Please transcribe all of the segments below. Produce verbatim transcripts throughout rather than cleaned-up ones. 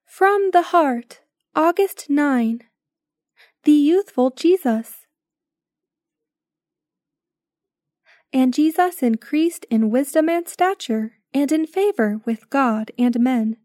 From the Heart, August ninth. The Youthful Jesus. And Jesus increased in wisdom and stature, and in favor with God and men.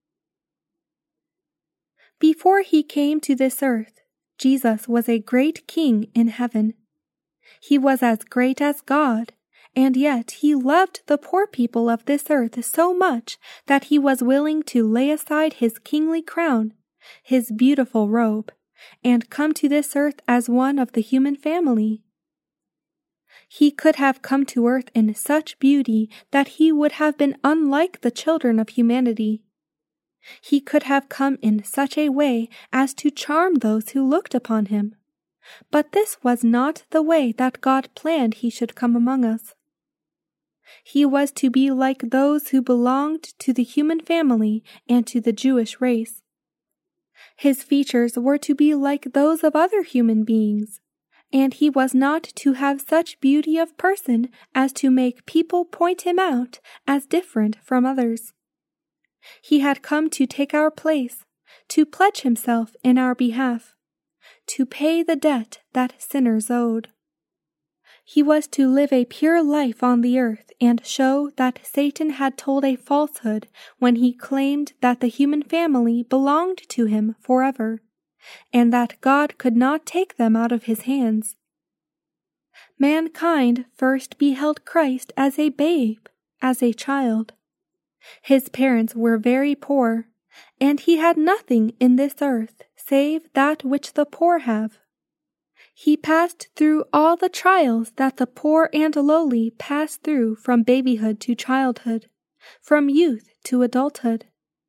Before he came to this earth, Jesus was a great king in heaven. He was as great as God, and yet he loved the poor people of this earth so much that he was willing to lay aside his kingly crown, his beautiful robe, and come to this earth as one of the human family. He could have come to earth in such beauty that he would have been unlike the children of humanity. He could have come in such a way as to charm those who looked upon him. But this was not the way that God planned he should come among us. He was to be like those who belonged to the human family and to the Jewish race. His features were to be like those of other human beings, and he was not to have such beauty of person as to make people point him out as different from others. He had come to take our place, to pledge himself in our behalf, to pay the debt that sinners owed. He was to live a pure life on the earth and show that Satan had told a falsehood when he claimed that the human family belonged to him forever, and that God could not take them out of his hands. Mankind first beheld Christ as a babe, as a child. His parents were very poor, and he had nothing in this earth save that which the poor have. He passed through all the trials that the poor and lowly pass through from babyhood to childhood, from youth to adulthood.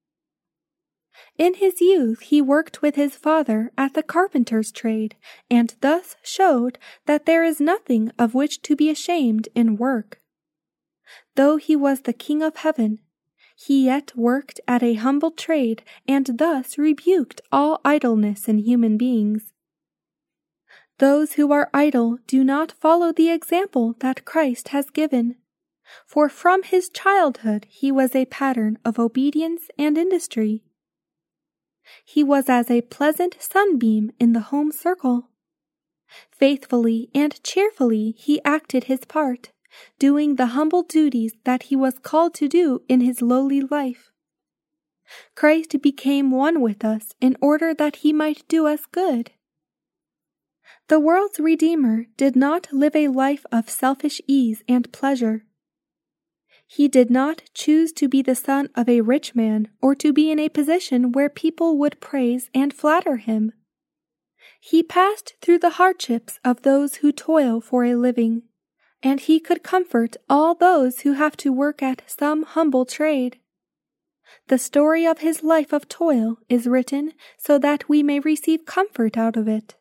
In his youth he worked with his father at the carpenter's trade, and thus showed that there is nothing of which to be ashamed in work. Though he was the King of heaven, he yet worked at a humble trade, and thus rebuked all idleness in human beings. Those who are idle do not follow the example that Christ has given, for from his childhood he was a pattern of obedience and industry. He was as a pleasant sunbeam in the home circle. Faithfully and cheerfully he acted his part, doing the humble duties that he was called to do in his lowly life. Christ became one with us in order that he might do us good. The world's Redeemer did not live a life of selfish ease and pleasure. He did not choose to be the son of a rich man or to be in a position where people would praise and flatter him. He passed through the hardships of those who toil for a living, and he could comfort all those who have to work at some humble trade. The story of his life of toil is written so that we may receive comfort out of it.